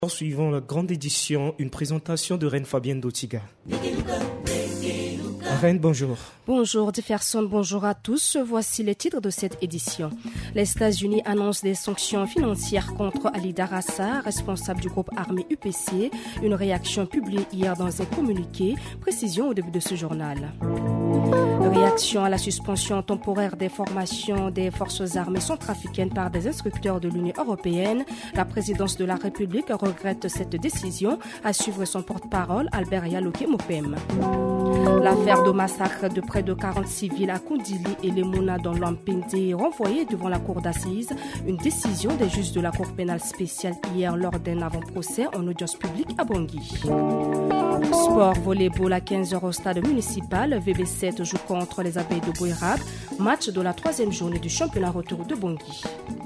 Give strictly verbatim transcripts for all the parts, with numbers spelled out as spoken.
Suivant la grande édition, une présentation de Reine Fabienne Dotiga. Reine, bonjour. Bonjour Jefferson, bonjour à tous. Voici les titres de cette édition. Les États-Unis annoncent des sanctions financières contre Ali Darassa, responsable du groupe armé U P C. Une réaction publiée hier dans un communiqué. Précision au début de ce journal. Réaction à la suspension temporaire des formations des forces armées centrafricaines par des instructeurs de l'Union européenne. La présidence de la République regrette cette décision, à suivre son porte-parole Albert Yaloke Mopem. L'affaire de massacre de près de quarante civils à Kondili et Lemuna dans l'Ampinte est renvoyée devant la cour d'assises. Une décision des juges de la cour pénale spéciale hier lors d'un avant-procès en audience publique à Bangui. Sport volleyball à quinze heures au stade municipal. V B sept joue contre les abeilles de Bouérab. Match de la troisième journée du championnat retour de Bangui.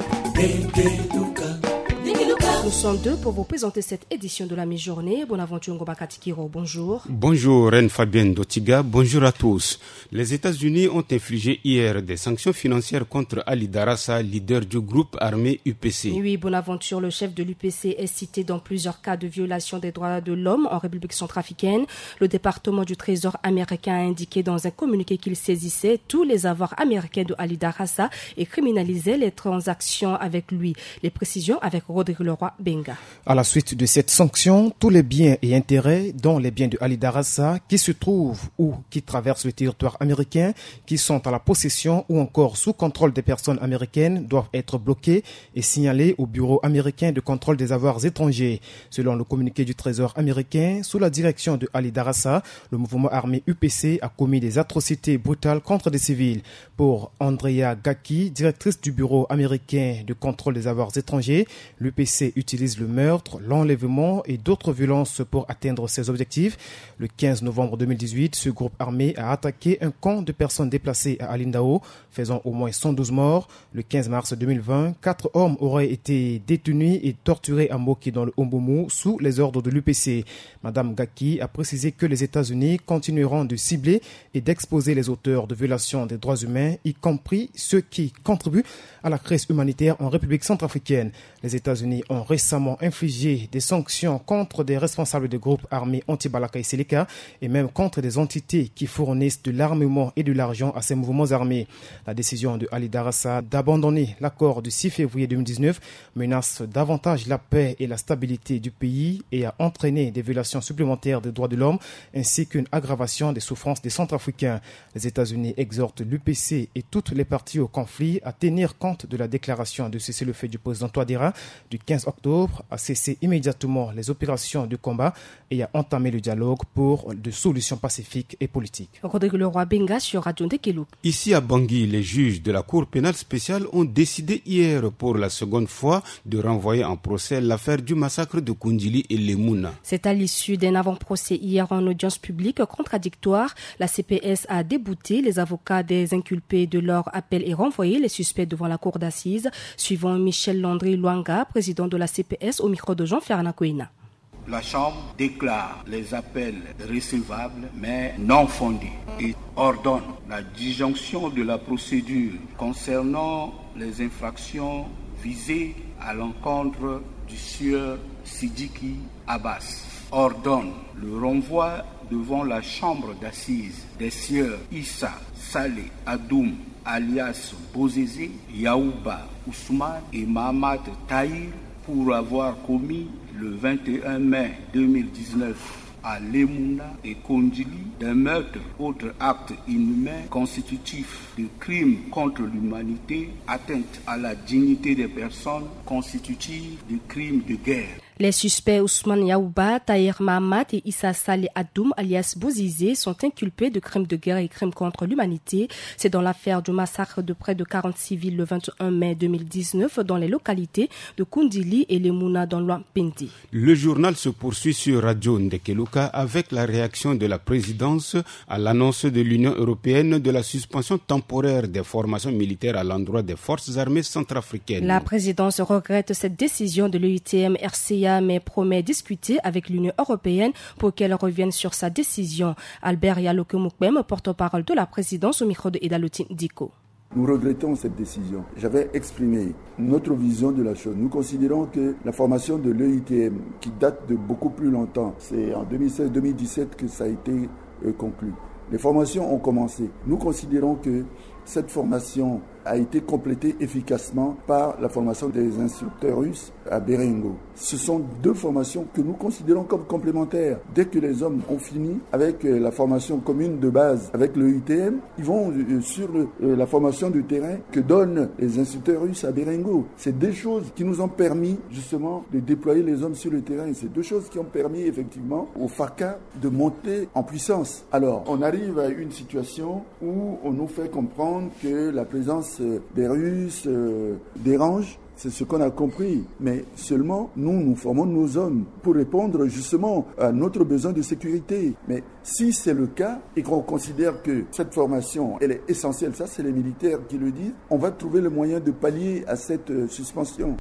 Nous sommes deux pour vous présenter cette édition de la mi-journée. Bonaventure Ngobakatikiro, bonjour. Bonjour Reine Fabienne Dotiga, bonjour à tous. Les États-Unis ont infligé hier des sanctions financières contre Ali Darassa, leader du groupe armé U P C. Oui, Bonaventure, le chef de l'U P C est cité dans plusieurs cas de violation des droits de l'homme en République centrafricaine. Le département du Trésor américain a indiqué dans un communiqué qu'il saisissait tous les avoirs américains de Ali Darassa et criminalisait les transactions avec lui. Les précisions avec Rodrigue Leroy Benga. À la suite de cette sanction, tous les biens et intérêts, dont les biens de Ali Darassa, qui se trouvent ou qui traversent le territoire américain, qui sont à la possession ou encore sous contrôle des personnes américaines, doivent être bloqués et signalés au Bureau américain de contrôle des avoirs étrangers. Selon le communiqué du Trésor américain, sous la direction de Ali Darassa, le mouvement armé U P C a commis des atrocités brutales contre des civils. Pour Andrea Gaki, directrice du Bureau américain de contrôle des avoirs étrangers, l'U P C utilise le meurtre, l'enlèvement et d'autres violences pour atteindre ses objectifs. Le quinze novembre deux mille dix-huit, ce groupe armé a attaqué un camp de personnes déplacées à Alindao, faisant au moins cent douze morts. Le quinze mars deux mille vingt, quatre hommes auraient été détenus et torturés à Moki dans le Omboumou sous les ordres de l'U P C. Madame Gaki a précisé que les États-Unis continueront de cibler et d'exposer les auteurs de violations des droits humains, y compris ceux qui contribuent à la crise humanitaire en République centrafricaine. Les États-Unis ont récemment infligé des sanctions contre des responsables de groupes armés anti-Balaka et Seleka et même contre des entités qui fournissent de l'armement et de l'argent à ces mouvements armés. La décision de Ali Darassa d'abandonner l'accord du six février deux mille dix-neuf menace davantage la paix et la stabilité du pays et a entraîné des violations supplémentaires des droits de l'homme ainsi qu'une aggravation des souffrances des Centrafricains. Les États-Unis exhortent l'U P C et toutes les parties au conflit à tenir compte de la déclaration de cessez-le-feu du président Touadéra du quinze octobre, à cesser immédiatement les opérations de combat et à entamer le dialogue pour des solutions pacifiques et politiques. Rodrigue Leroy Benga sur Radio Ndekelou. Ici à Bangui, les juges de la Cour pénale spéciale ont décidé hier pour la seconde fois de renvoyer en procès l'affaire du massacre de Kondili et Lemuna. C'est à l'issue d'un avant-procès hier en audience publique contradictoire. La C P S a débouté les avocats des inculpés de leur appel et renvoyé les suspects devant la cour d'assises, suivant Michel Landry Luanga, président de la C P S, au micro de Jean-Fernand Kouina. La Chambre déclare les appels recevables mais non fondés et ordonne la disjonction de la procédure concernant les infractions visées à l'encontre du sieur Sidiki Abbas. Ordonne le renvoi devant la Chambre d'assises des sieurs Issa Saleh Adoum alias Bozézé, Yaouba Ousmane et Mahamad Tahir pour avoir commis le vingt et un mai deux mille dix-neuf à Lemuna et Kondili d'un meurtre, autre acte inhumain constitutif de crime contre l'humanité, atteinte à la dignité des personnes constitutive de crimes de guerre. Les suspects Ousmane Yaouba, Tahir Mahamat et Issa Saleh Adoum alias Bozizé sont inculpés de crimes de guerre et crimes contre l'humanité. C'est dans l'affaire du massacre de près de quarante civils le vingt et un mai deux mille dix-neuf dans les localités de Kondili et Lemuna dans l'Ampinte. Le journal se poursuit sur Radio Ndekeluka avec la réaction de la présidence à l'annonce de l'Union européenne de la suspension temporaire des formations militaires à l'endroit des forces armées centrafricaines. La présidence regrette cette décision de l'E U T M R C A mais promet discuter avec l'Union européenne pour qu'elle revienne sur sa décision. Albert Yaloke Mopem, porte-parole de la présidence au micro de Edalotine Diko. Nous regrettons cette décision. J'avais exprimé notre vision de la chose. Nous considérons que la formation de l'E I T M, qui date de beaucoup plus longtemps, c'est en deux mille seize deux mille dix-sept que ça a été euh, conclu. Les formations ont commencé. Nous considérons que cette formation a été complétée efficacement par la formation des instructeurs russes à Berengo. Ce sont deux formations que nous considérons comme complémentaires. Dès que les hommes ont fini avec la formation commune de base avec le I T M, ils vont sur le, la formation du terrain que donnent les instructeurs russes à Berengo. C'est deux choses qui nous ont permis justement de déployer les hommes sur le terrain. C'est deux choses qui ont permis effectivement au FACA de monter en puissance. Alors, on arrive à une situation où on nous fait comprendre que la présence des Russes euh, dérange. C'est ce qu'on a compris. Mais seulement, nous, nous formons nos hommes pour répondre justement à notre besoin de sécurité. Mais si c'est le cas et qu'on considère que cette formation, elle est essentielle, ça c'est les militaires qui le disent, on va trouver le moyen de pallier à cette euh, suspension.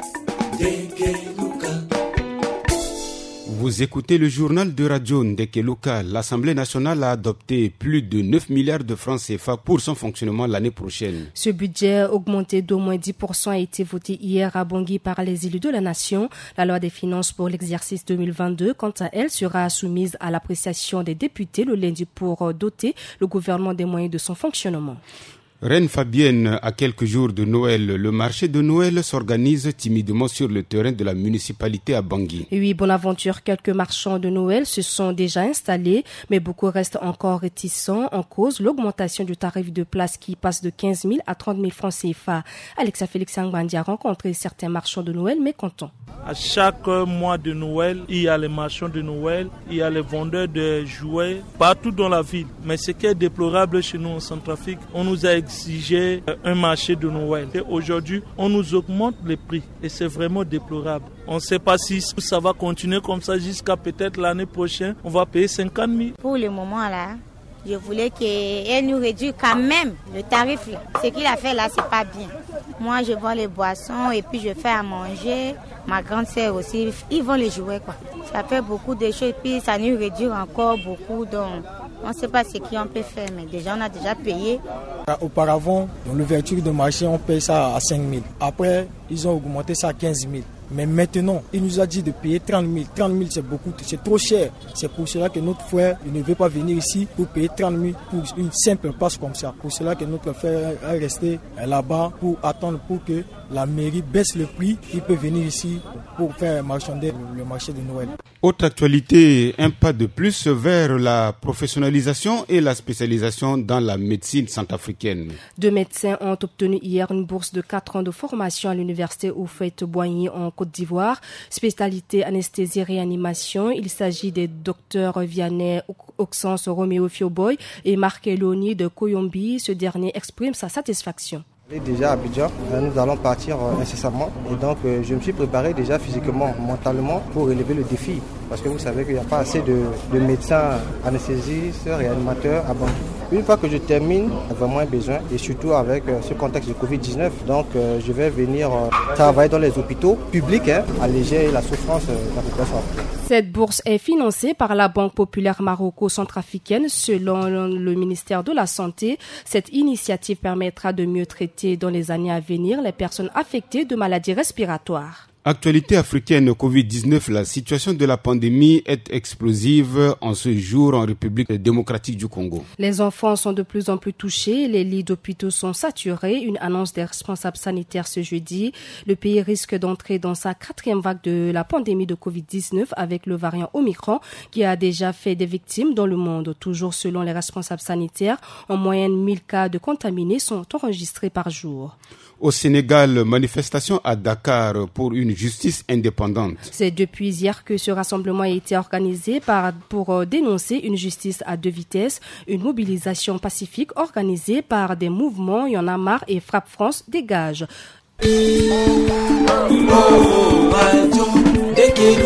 Vous écoutez le journal de Radio Ndekeluka. L'Assemblée nationale a adopté plus de neuf milliards de francs C F A pour son fonctionnement l'année prochaine. Ce budget augmenté d'au moins dix pour cent a été voté hier à Bangui par les élus de la nation. La loi des finances pour l'exercice deux mille vingt-deux, quant à elle, sera soumise à l'appréciation des députés le lundi pour doter le gouvernement des moyens de son fonctionnement. Reine Fabienne, à quelques jours de Noël, le marché de Noël s'organise timidement sur le terrain de la municipalité à Bangui. Oui, bonne aventure, quelques marchands de Noël se sont déjà installés, mais beaucoup restent encore réticents en cause l'augmentation du tarif de place qui passe de quinze mille à trente mille francs C F A. Alexa Félix Angbandi a rencontré certains marchands de Noël mécontents. À chaque mois de Noël, il y a les marchands de Noël, il y a les vendeurs de jouets partout dans la ville. Mais ce qui est déplorable chez nous en Centrafrique, on nous a exigé un marché de Noël. Et aujourd'hui, on nous augmente les prix et c'est vraiment déplorable. On ne sait pas si ça va continuer comme ça jusqu'à peut-être l'année prochaine. On va payer cinquante mille. Pour le moment là, je voulais qu'elle nous réduise quand même le tarif. Là. Ce qu'il a fait là, c'est pas bien. Moi, je vends les boissons et puis je fais à manger. Ma grande sœur aussi, ils vont les jouer quoi. Ça fait beaucoup de choses et puis ça nous réduit encore beaucoup. Donc, on ne sait pas ce qu'on peut faire, mais déjà on a déjà payé. Auparavant, dans l'ouverture de marché, on paye ça à cinq mille. Après, ils ont augmenté ça à quinze mille. Mais maintenant, il nous a dit de payer trente mille. trente mille, c'est beaucoup, c'est trop cher. C'est pour cela que notre frère il ne veut pas venir ici pour payer trente mille pour une simple place comme ça. Pour cela que notre frère est resté là-bas pour attendre pour que la mairie baisse le prix. Il peut venir ici pour faire marchander le marché de Noël. Autre actualité, un pas de plus vers la professionnalisation et la spécialisation dans la médecine centrafricaine. Deux médecins ont obtenu hier une bourse de quatre ans de formation à l'université Houphouët-Boigny en Côte d'Ivoire. Spécialité anesthésie-réanimation. Il s'agit des docteurs Vianney Oxens Roméo Fioboy et Marc Eloni de Koyombi. Ce dernier exprime sa satisfaction. Déjà à Abidjan, nous allons partir incessamment et donc je me suis préparé déjà physiquement, mentalement pour relever le défi parce que vous savez qu'il n'y a pas assez de, de médecins anesthésistes, réanimateurs à Bangui. Une fois que je termine, j'ai vraiment un besoin et surtout avec ce contexte de covid dix-neuf, donc je vais venir travailler dans les hôpitaux publics, hein, alléger la souffrance de la population. Cette bourse est financée par la Banque populaire maroco-centrafricaine selon le ministère de la Santé. Cette initiative permettra de mieux traiter dans les années à venir les personnes affectées de maladies respiratoires. Actualité africaine covid dix-neuf, la situation de la pandémie est explosive en ce jour en République démocratique du Congo. Les enfants sont de plus en plus touchés, les lits d'hôpitaux sont saturés, une annonce des responsables sanitaires ce jeudi. Le pays risque d'entrer dans sa quatrième vague de la pandémie de covid dix-neuf avec le variant Omicron qui a déjà fait des victimes dans le monde. Toujours selon les responsables sanitaires, en moyenne mille cas de contaminés sont enregistrés par jour. Au Sénégal, manifestation à Dakar pour une justice indépendante. C'est depuis hier que ce rassemblement a été organisé par, pour dénoncer une justice à deux vitesses, une mobilisation pacifique organisée par des mouvements Y en a marre et Frappe France dégage. La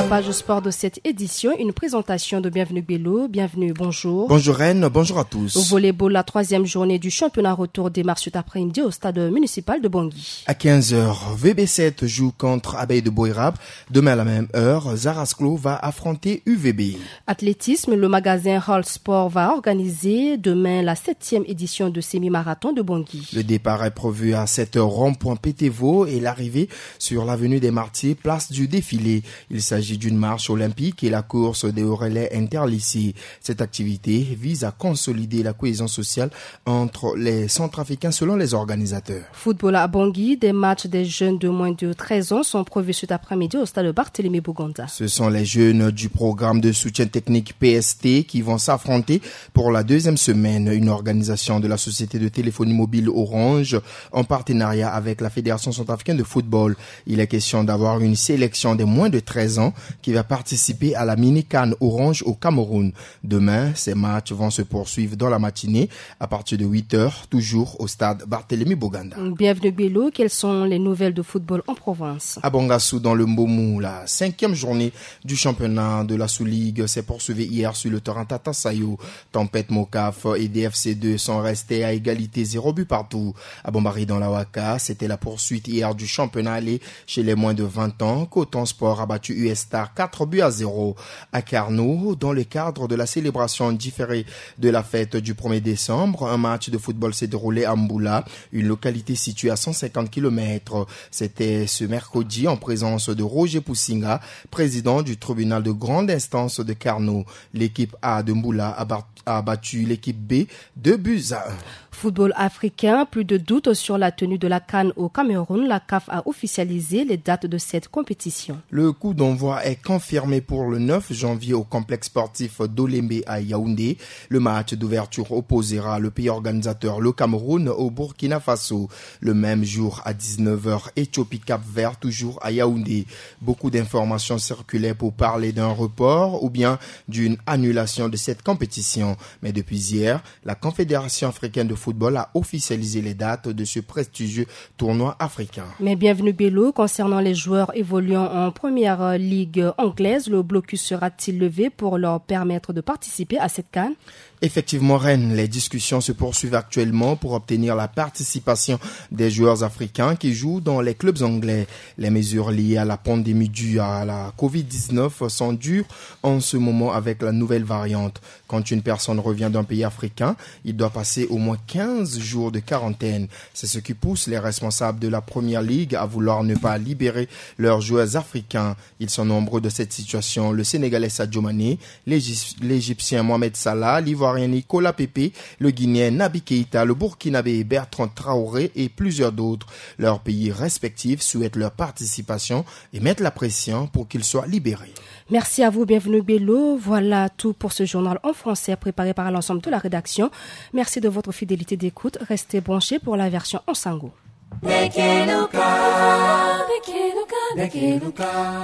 page sport de cette édition, une présentation de Bienvenue Bello. Bienvenue, bonjour. Bonjour Reine, bonjour à tous. Au volleyball, la troisième journée du championnat retour démarre cet après-midi au stade municipal de Bangui. À quinze heures, V B sept joue contre Abeille de Boirab. Demain à la même heure, Zarasclo va affronter U V B. Athlétisme, le magasin Hall Sport va organiser demain la septième édition de semi-marathon de Bangui. Le départ est prévu à sept heures rond-point Pétévo et l'arrivée sur l'avenue des Martyrs, place du défilé. Il s'agit d'une marche olympique et la course des relais interlycées. Cette activité vise à consolider la cohésion sociale entre les Centrafricains selon les organisateurs. Football à Bangui, des matchs des jeunes de moins de treize ans sont prévus cet après-midi au stade Barthélémy Boganda. Ce sont les jeunes du programme de soutien technique P S T qui vont s'affronter pour la deuxième semaine. Une organisation de la société de téléphonie mobile Orange en partenariat avec la Fédération centrafricaine de football. Il est question d'avoir une sélection des moins de treize ans qui va participer à la mini-CAN Orange au Cameroun. Demain, ces matchs vont se poursuivre dans la matinée à partir de huit heures, toujours au stade Barthélémy Boganda. Bienvenue Bello, quelles sont les nouvelles de football en province? À Bangassou, dans le Mbomou, la cinquième journée du championnat de la sous-ligue s'est poursuivie hier sur le terrain Tata Sayo. Tempête Mokaf et D F C deux sont restés à égalité, zéro but partout. À Bombari dans la Waka, c'était la poursuite hier du championnat allé chez les moins de vingt ans. Coton Sport a battu U S Star quatre buts à zéro. À Carnot, dans le cadre de la célébration différée de la fête du premier décembre, un match de football s'est déroulé à Mboula, une localité située à cent cinquante kilomètres. C'était ce mercredi en présence de Roger Poussinga, président du tribunal de grande instance de Carnot. L'équipe A de Mboula a battu l'équipe B deux buts à un. Football africain, plus de doutes sur la tenue de la CAN au Cameroun. La C A F a officialisé les dates de cette compétition. Le coup d'envoi est confirmé pour le neuf janvier au complexe sportif d'Olembe à Yaoundé. Le match d'ouverture opposera le pays organisateur, le Cameroun, au Burkina Faso. Le même jour à dix-neuf heures, Éthiopie-Cap-Vert, toujours à Yaoundé. Beaucoup d'informations circulaient pour parler d'un report ou bien d'une annulation de cette compétition. Mais depuis hier, la Confédération africaine de football a officialisé les dates de ce prestigieux tournoi africain. Mais bienvenue Bello, concernant les joueurs évoluant en première ligue anglaise, le blocus sera-t-il levé pour leur permettre de participer à cette CAN? Effectivement, Rennes, les discussions se poursuivent actuellement pour obtenir la participation des joueurs africains qui jouent dans les clubs anglais. Les mesures liées à la pandémie due à la covid dix-neuf sont dures en ce moment avec la nouvelle variante. Quand une personne revient d'un pays africain, il doit passer au moins quinze jours de quarantaine. C'est ce qui pousse les responsables de la Première Ligue à vouloir ne pas libérer leurs joueurs africains. Ils sont nombreux de cette situation. Le Sénégalais Sadio Mané, l'Égyptien Mohamed Salah, l'Ivoirien Nicolas Pepe, le Guinéen Naby Keïta, le Burkinabé Bertrand Traoré et plusieurs d'autres. Leurs pays respectifs souhaitent leur participation et mettent la pression pour qu'ils soient libérés. Merci à vous, bienvenue Bello. Voilà tout pour ce journal en français préparé par l'ensemble de la rédaction. Merci de votre fidélité d'écoute. Restez branchés pour la version en sango.